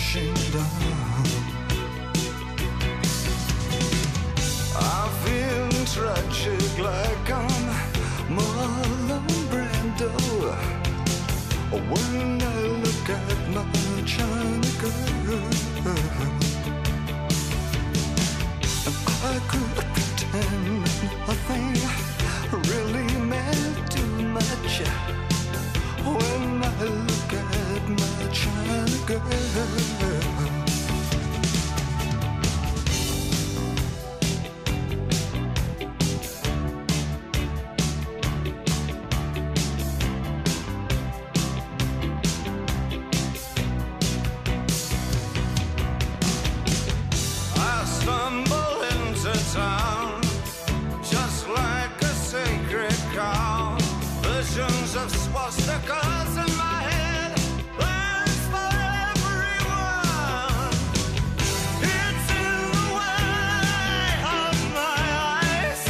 crashing down. I feel tragic like I'm Marlon Brando when I look at my China girl. I could pretend nothing really meant too much when I look at my China girl. Town, just like a sacred cow. Visions of swastikas in my head, plans for everyone. It's in the way of my eyes.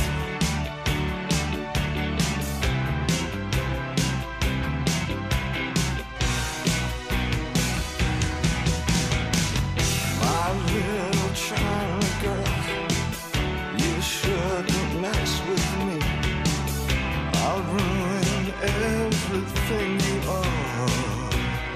My little China girl, you shouldn't mess with me. I'll ruin everything you are.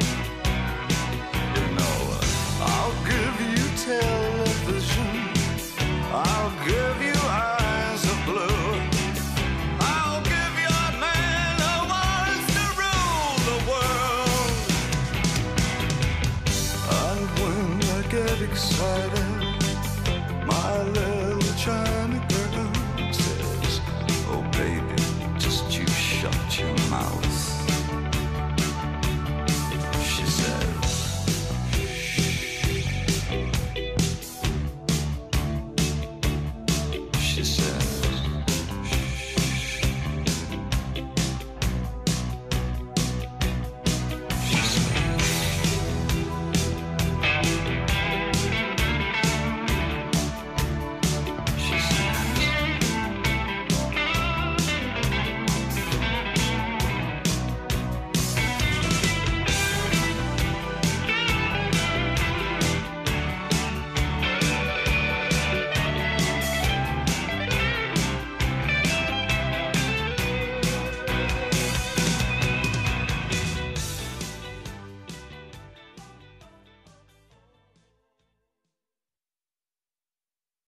You know, I'll give you television, I'll give you eyes of blue, I'll give you a man who wants to rule the world. And when I get excited,